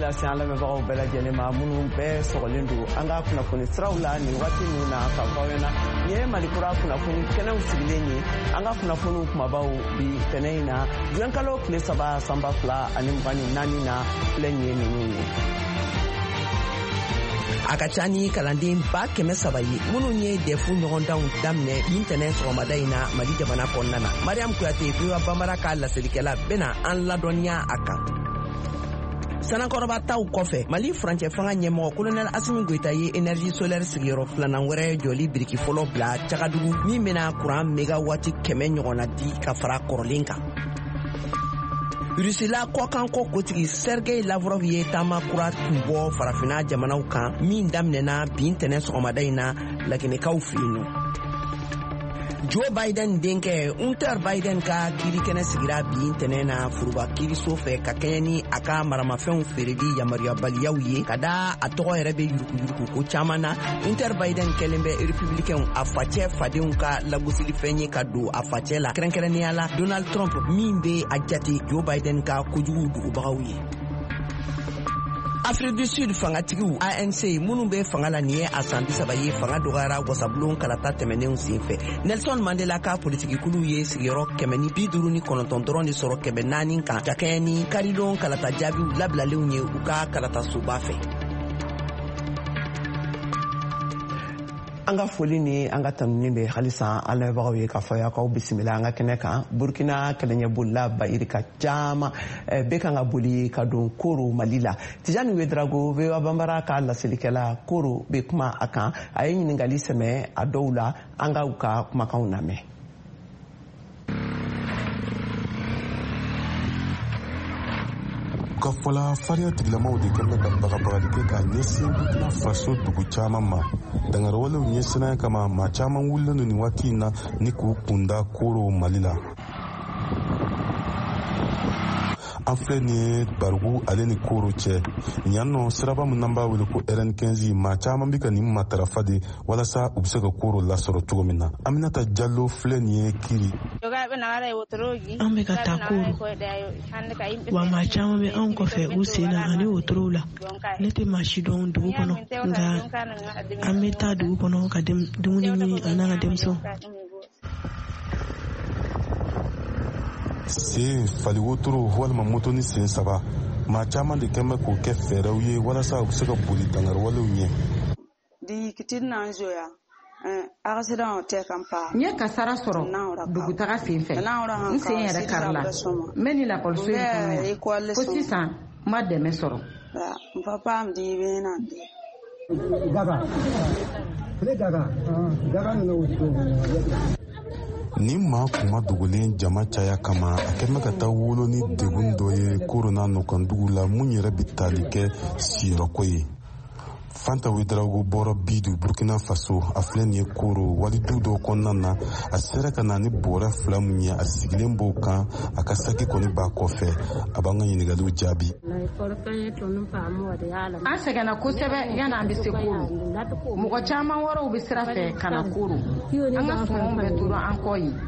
lase an lamɛnbagaw bɛɛ lajɛlen ma minnu bɛɛ sɔgɔlen don an ka kunnafoni siraw la nin waati ninnu na ka fɔ aw ɲɛna nin ye malikura kunnafoni kɛnɛw sigilen ye an ka kunnafoniw kumabaw bi tɛnɛ in na juɛnkalo tile 3 sanba 2024 na filɛ nin ye ninnu ye. A ka ca ni kalanden ba 300 ye minnu ye defu ɲɔgɔndanw daminɛ nin tɛnɛ sɔgɔmada in na Mali jamana kɔnɔna na. Mariam Kuyate Biwa Bambara ka laselikɛla bɛna an ladɔnniya a kan. Sanakɔrɔba taw kɔfɛ Mali furancɛ fanga ɲɛmɔgɔ Colonel Assimi Goïta ye énergie solaire sigiyɔrɔ 2nan wɛrɛ jɔli biriki fɔlɔ bila Cagadugu min bɛna courant mégawati 100 ɲɔgɔnna di ka fara kɔrɔlen kan. Rusila kɔkanko kotigi Sergei Lavrov ye taama kura tun bɔ farafina jamanaw kan min daminɛna bin tɛnɛ sɔgɔmada in na laginɛkaw fɛ yen nɔ. Joe Biden denkɛ Hunter Biden ka kiirikɛnɛ sigira bin tɛnɛ na furuba kiiriso fɛ ka kɛɲɛ ni a ka maramafɛnw feereli yamaruyabaliyaw ye ka da a tɔgɔ yɛrɛ bɛ yuruguyurugu ko caman na. Hunter Biden kɛlen bɛ républicains a facɛ fadenw ka lagosilifɛn ye ka don a facɛ la kɛrɛnkɛrɛnnenya la Donald Trump min bɛ a jate Joe Biden ka kojugu dugubagaw ye. Afrique du Sud fangatigiw ANC minnu bɛ fanga la nin ye a san 30 ye fanga dɔgɔyara wasabulon kalata tɛmɛnenw senfɛ. Nelson Mandela ka politikikulu ye sigiyɔrɔ 159 dɔrɔn de sɔrɔ 400 kan ka kɛɲɛ ni karidon kalata jaabiw labilalenw ye u ka kalata soba fɛ. An ka foli ni an ka tanuni bɛ halisa an lamɛnbagaw ye k'a fɔ y'aw k'aw bisimila an ka kɛnɛ kan. Burkina kɛlɛɲɛbolila Bayirika caman bɛ kan ka boli ka don Koro Mali la. Tijani Wedrago Biwa Bambara ka laselikɛla Koro bɛ kuma a kan a ye ɲininkali sɛmɛ a dɔw la an ka u ka kumakanw lamɛn. Ka fɔla fariya tigilamaw de kɛmɛ ka bagabagali kɛ ka ɲɛsin Burkina Faso dugu caman ma. Dangarwalew ɲɛsinnen kama maa caman wulilen nin waati in na ni k'u kunda Koro Mali la. An filɛ nin ye Bargu ale ni Koro cɛ yan nɔ siraba min n'an b'a wele ko RN15 maa caman bɛ ka nin matarafa de walasa u bɛ se ka Koro lasɔrɔ cogo min na. Aminata Jallo filɛ nin ye Kiri. An bɛ ka taa Koro wa maa caman bɛ anw kɔfɛ u sen na ani wotorow la. Ne tɛ maa si dɔn dugu kɔnɔ nka an bɛ taa dugu kɔnɔ ka dumuni ɲini an n'an ka denmisɛnw. Sen fali wotoro walima moto ni sen 3 maa caman de kɛmɛ k'o kɛ fɛɛrɛw ye walasa u bɛ se ka boli dangarwalew ɲɛ. N ye kasara sɔrɔ dugutaga sen fɛ n sen yɛrɛ karila n bɛ ni lakɔliso in kɔnɔ fo sisan n ma dɛmɛ sɔrɔ. Nin maa kuma dogolen jama caya kama a kɛmɛ ka taa wolo ni degun dɔ ye Korona nɔkandugu la mun yɛrɛ bɛ tali kɛ siyɔrɔko ye. Fanta Wedrago bɔra Bidu Burkina Faso a filɛ nin ye Koro walidu dɔw kɔnɔna na a sera ka na ni bɔrɛ 2 mun ye a sigilen b'o kan a ka saki kɔni b'a kɔfɛ a b'an ka ɲininkaliw jaabi. An sɛgɛnna kosɛbɛ yanni an bɛ se Koro. Mɔgɔ caman wɛrɛw bɛ sira fɛ ka na Koro. An ka sɔngɔw bɛ tora an kɔ yen.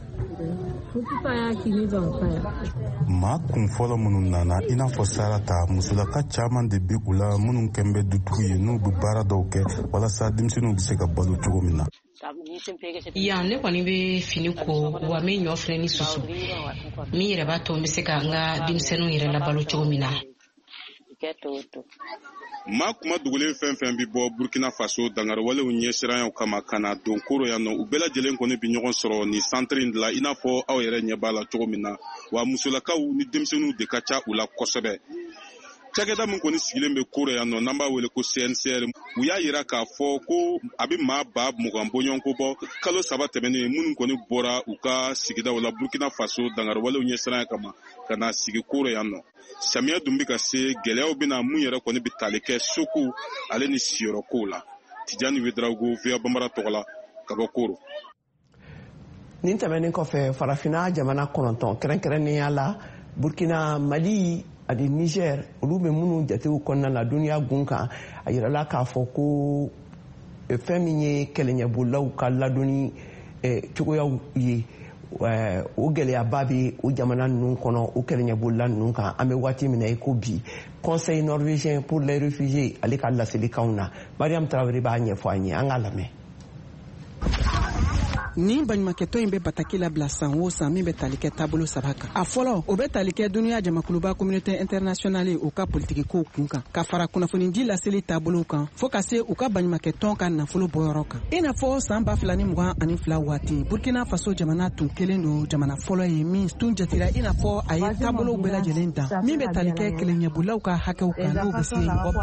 Maa kun fɔlɔ minnu nana i n'a fɔ Sarata musolaka caman de bɛ u la minnu kɛn bɛ dutigi ye n'u bɛ baara dɔw kɛ walasa denmisɛnninw bɛ se ka balo cogo min na. Yan ne kɔni bɛ fini ko wa min ɲɔ filɛ ni susu min yɛrɛ b'a to n bɛ se ka n ka denmisɛnninw yɛrɛ labalo cogo min na. Maa kuma dogolen fɛn fɛn bɛ bɔ Burkina Faso dangarwalew ɲɛsiranyaw kama ka na don Koro yan nɔ u bɛɛ lajɛlen kɔni bɛ ɲɔgɔn sɔrɔ ni centre in de la i n'a fɔ aw yɛrɛ ɲɛ b'a la cogo min na wa musolakaw ni denmisɛnninw de ka ca u la kosɛbɛ. Cakɛda min kɔni sigilen bɛ Koro yan nɔ n'an b'a wele ko CNCR u y'a yira k'a fɔ ko a bɛ maa ba 20 bɔɲɔgɔnko bɔ kalo 3 tɛmɛnen minnu kɔni bɔra u ka sigidaw la Burkina Faso dangarwalew ɲɛsiranya kama ka na sigi Koro yan nɔ. Samiya dun bɛ ka se gɛlɛyaw bɛna mun yɛrɛ kɔni bɛ tali kɛ soko ale ni siyɔrɔkow la. Tijani Wedrago Biwa Bambara tɔgɔ la ka bɔ Koro. Nin tɛmɛnen kɔfɛ farafina jamana 9 kɛrɛnkɛrɛnnenya la Burkina, Mali ani Niger olu bɛ minnu jatew kɔnɔna la duniya gun kan a yirala k'a fɔ ko fɛn min ye kɛlɛɲɛbolaw ka ladonni cogoyaw ye o gɛlɛyaba bi o jamana ninnu kɔnɔ o kɛlɛɲɛbolila ninnu kan an bɛ waati min na i ko bi conseil norvégien pour les réfugiés ale ka laselikanw na Mariam Traoré b'a ɲɛfɔ an ye an k'a lamɛn. Ni baɲumankɛtɔn in bɛ bataki labila san o san min bɛ tali kɛ taabolo 3 kan. A fɔlɔ o bɛ tali kɛ dunuya jamakuluba communauté internationale u ka politiki kow kun kan ka fara kunnafonidi laseli taabolo kan fo ka se u ka baɲumankɛtɔn ka nafolo bɔyɔrɔ kan. I n'a fɔ san 2022 waati Burkina Faso jamana tun kelen don jamana fɔlɔ ye min tun jatira i n'a fɔ a ye taabolow bɛɛ lajɛlen dan min bɛ tali kɛ kɛlɛɲɛbolaw ka hakɛw kan n'u bɛ se mɔgɔ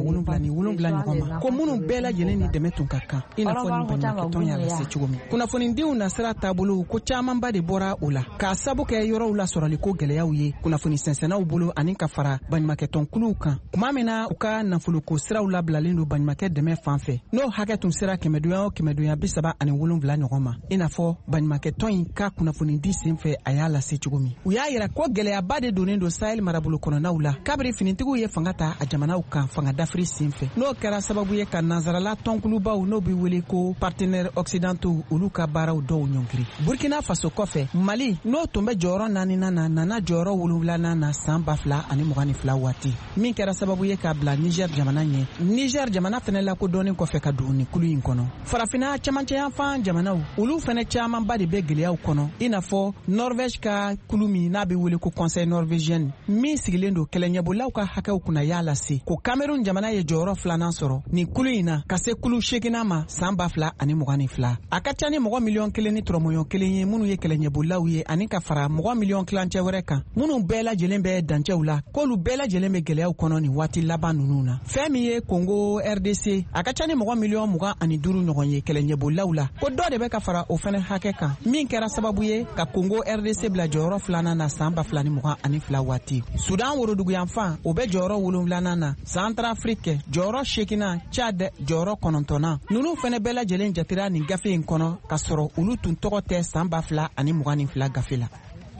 777 ɲɔgɔn ma ko minnu bɛɛ lajɛlen ni dɛmɛ tun ka kan i n'a fɔ ni baɲumankɛtɔn y'a lase cogo min. Kunnafonidiw nasira taabolo ko camanba de bɔra o la k'a sabu kɛ yɔrɔw la sɔrɔli ko gɛlɛyaw ye kunnafoni sɛnsɛnnaw bolo ani ka fara baɲumankɛtɔnkuluw kan tuma min na u ka nafoloko siraw labilalen don baɲumankɛ dɛmɛ fan fɛ n'o hakɛ tun sera 100 ɲɔgɔn ma i n'a fɔ baɲumankɛtɔn in ka kunnafonidi sen fɛ a y'a lase cogo min. U y'a yira ko gɛlɛyaba de donnen don Sahel marabolo kɔnɔnaw la kabiri finitigiw ye fanga ta a jamanaw kan fanga dafiri sen fɛ n'o kɛra sababu ye ka nansarala tɔnkulubaw n'o bɛ wele ko partenaires occidentaux olu ka baaraw dɔw ɲɔngiri. Burkina Faso kɔfɛ Mali n'o tun bɛ jɔyɔrɔ 4nan na nana jɔyɔrɔ 7nan na san 2022 waati min kɛra sababu ye k'a bila Niger jamana ɲɛ. Niger jamana fɛnɛ lakodɔnnen kɔfɛ ka don nin kulu in kɔnɔ. Farafina cɛmancɛ yanfan jamanaw olu fɛnɛ camanba de bɛ gɛlɛyaw kɔnɔ i n'a fɔ Norvège ka kulu min n'a bɛ wele ko conseil norvégien min sigilen don kɛlɛɲɛbolaw ka hakɛw kunna y'a lase ko Cameroun jamana ye jɔyɔrɔ 2nan sɔrɔ nin kulu in na ka se kulu 8nan ma san 2022. A ka ca ni mɔgɔ miliyɔn 1 ni tɔrɔmɔɲɔn 1 ye minnu ye kɛlɛɲɛbolaw ye ani ka fara mɔgɔ miliyɔn kilancɛ wɛrɛ kan minnu bɛɛ lajɛlen bɛ dancɛw la k'olu bɛɛ lajɛlen bɛ gɛlɛyaw kɔnɔ nin waati laban ninnu na. Fɛn min ye Congo RDC a ka ca ni mɔgɔ miliyɔn 25 ɲɔgɔn ye kɛlɛɲɛbolaw la ko dɔ de bɛ ka fara o fɛnɛ hakɛ kan min kɛra sababu ye ka Congo RDC bila jɔyɔrɔ 2nan na san 2022 waati. Sudan woroduguyanfan o bɛ jɔyɔrɔ 7nan na Centrafrique jɔyɔrɔ 8nan Chad jɔyɔrɔ 9nan ninnu fɛnɛ bɛɛ lajɛlen jatira nin gafe in kɔnɔ ka sɔrɔ olu tun tɔgɔ tɛ san 2022 gafe la.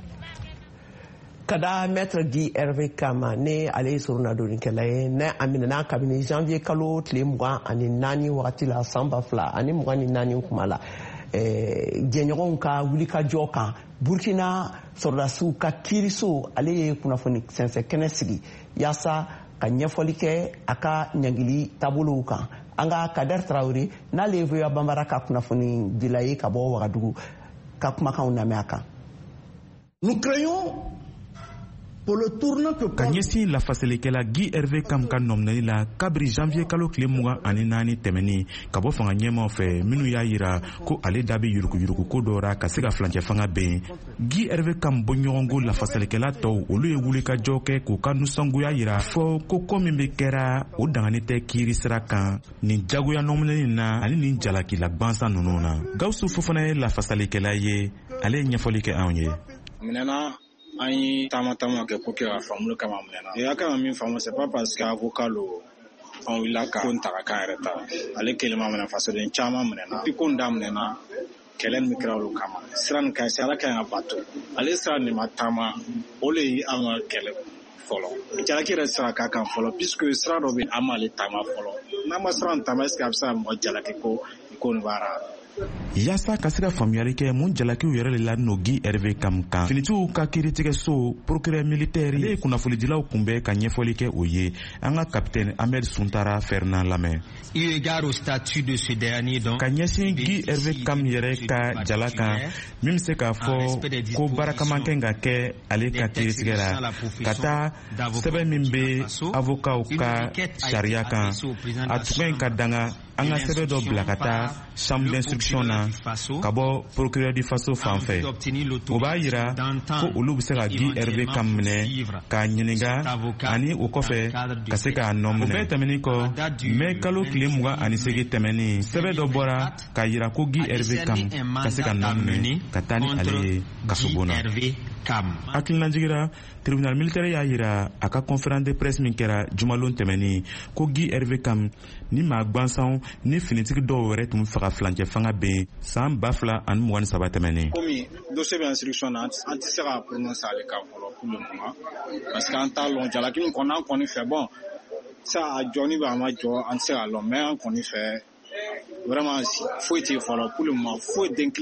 Kada Maître Guy Hervé Kama ne ale ye soronnadonnikɛla ye ne a minɛna kabini janvier kalo tile 24 wagati la san 2024 kuma la jɛɲɔgɔnw ka wulikajɔ kan Burkina sɔrɔdasiw ka kiiriso ale ye kunnafoni sɛnsɛn kɛnɛ sigi yaasa ka ɲɛfɔli kɛ a ka ɲangili taabolow kan. An ka Kader Traoré n'ale ye VOA Bambara ka kunnafoni dila ye ka bɔ Wagadugu ka kumakanw lamɛn a kan. Nous créons pour le tournant que ka ɲɛsin lafasalikɛla Guy Hervé Kam ka nɔminɛli la kabiri janvier kalo tile 24 tɛmɛni ka bɔ fanga ɲɛmaw fɛ minnu y'a yira ko ale da bɛ yuruguyurugu ko dɔ ra ka se ka flancɛ fanga bɛn. Guy Hervé Kam bɔɲɔgɔnko lafasalikɛla tɔw olu ye wulikajɔ kɛ k'u ka nusangoya yira fɔ ko ko min bɛ kɛra o dangani tɛ kiiri sira kan nin jagoya nɔminɛli na ani nin jalakila gwansan ninnu na. Gawusu Fofana ye lafasalikɛla ye ale ye ɲɛfɔli kɛ anw ye. An ye taama kɛ pour que ka faamuli kama minɛna et a kan ka min faamu c'est pas parce que avocat lo an wulila ka ko n ta ka kan yɛrɛ ta ale kelen ma minɛ fasoden caman minɛna i ko n da minɛna kɛlɛ min kɛra olu kama sira nin ka ɲi ala ka ɲi ka bato ale sira nin ma taama o le ye an ka kɛlɛ fɔlɔ jalaki yɛrɛ sira ka kan fɔlɔ puisque sira dɔ bɛ an m'ale taama fɔlɔ n'a ma sira nin taama est ce que a bɛ se ka mɔgɔ jalaki ko nin baara. Yaasa ka se ka faamuyali kɛ mun jalakiw yɛrɛ de la n'o Guy Hervé Kam kan finitigiw ka kiiritigɛso procureur militaire ye kunnafonidilaw kunbɛn ka ɲɛfɔli kɛ o ye an ka capitaine Ahmed Suntara Fernand lamɛn. Ka ɲɛsin Guy Hervé Kam yɛrɛ ka jala kan min bɛ se k'a fɔ ko baarakamakɛ ka kɛ ale ka kiiritigɛ la ka taa sɛbɛn min bɛ avocatw ka sariya kan a tun ka danga an ka sɛbɛn dɔ bila ka taa chambre d'instruction na ka bɔ procureur du faso fan fɛ o b'a yira ko olu bɛ se ka Guy Hervé Kam minɛ k'a ɲininka ani o kɔfɛ ka se k'a nɔ minɛ o bɛɛ tɛmɛnen kɔ mai kalo tile 28 tɛmɛnen sɛbɛn dɔ bɔra k'a yira ko Guy Hervé Kam ka se ka nɔ minɛ ka taa ni ale ye kasobon na. Hakilinajigira tribunal militaire y'a yira a ka conférence de presse min kɛra jumalon tɛmɛnen ko Guy Hervé Kam ni maa gwansanw ni finitigi dɔw wɛrɛ tun fɛ ka flancɛ fanga bɛn san 2023 tɛmɛnen. Komi dossier bɛ instruction na an tɛ se ka prononcer ale kan fɔlɔ pour le moment parce que an t'a lɔn jalaki min kɔni an kɔni fɛ bon ça a jɔni bɛ a ma jɔ an tɛ se k'a lɔn mais an kɔni fɛ vraiment foyi tɛ fɔlɔ pour le moment foyi den